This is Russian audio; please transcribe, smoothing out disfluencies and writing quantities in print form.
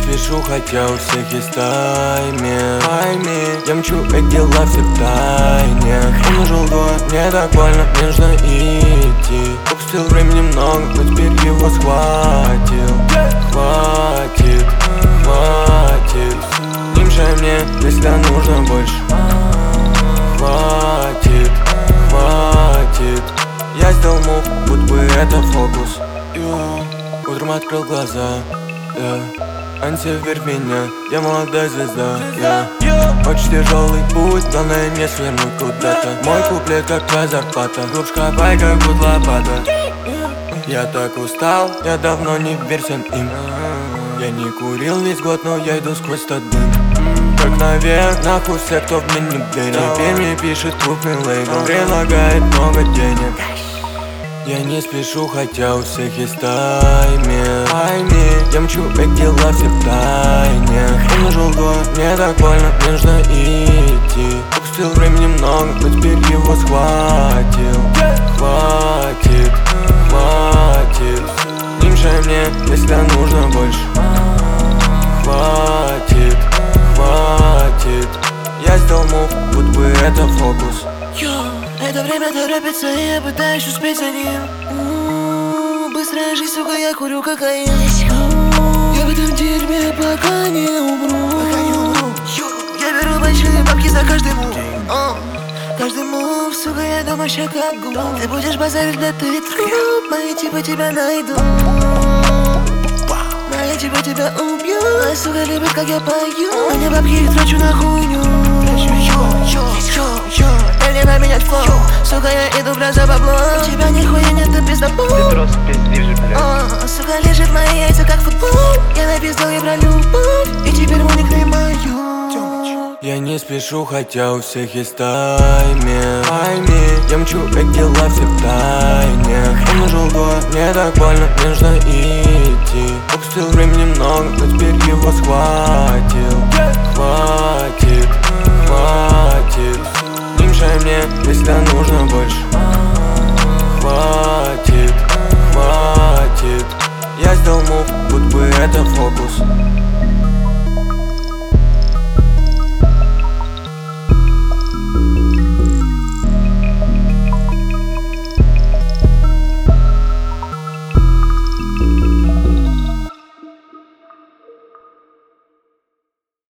спешу, хотя у всех есть таймер. Я мчу эти дела все в тайне. Он ушел двое, мне так больно, мне нужно идти. Упустил времени много, но теперь его схватил. Хватит. Не мешай мне, если нужно больше. Хватит. Я сделал мув, будто бы это фокус. Утром открыл глаза, Анси вверх меня, я молодая звезда, Очень тяжелый путь, главное не свернуть куда-то. Мой куплет как твоя зарплата, глубже копай, как будто лопата. Я так устал, я давно не версен им. Я не курил весь год, но я иду сквозь тот дым. Как наверх, нахуй все, кто в меня верит. Теперь мне пишет крупный лейбл, предлагает много денег. Я не спешу, хотя у всех есть таймер. Я мчу эти дела все в тайне. Он ушел двое, мне так больно, мне нужно идти. Упустил времени много, но теперь его схватил. Хватит. Не мешай мне, если нужно больше. Хватит. Я сделал мув, будто бы это фокус. Это время торопится, и я пытаюсь успеть за ним. Быстрая жизнь, сука, я курю кокаин. Я в этом дерьме, пока не умру. Я беру большие бабки за каждый мув. Каждый мув, сука, я думаю, ща как губ. Ты будешь базарить, да ты труп. Мои типа тебя найдут. Мои типа тебя убьют. Моя сука любит, как я пою. А не бабки трачу на хуйню. Дай мне поменять флоу. Сука, я иду, бля, за бабло. У тебя нихуя нет, ты пиздобол. Ты просто пиздишь, блядь. Сука, лежит мои яйца, как футбол. Я напиздал и про любовь, и теперь мой никнейм мою. Я не спешу, хотя у всех есть таймер. Я мчу эти дела все в тайне. Он ушел двое, мне так больно, мне нужно идти. Упустил времени много, но теперь его схватил. Хватит.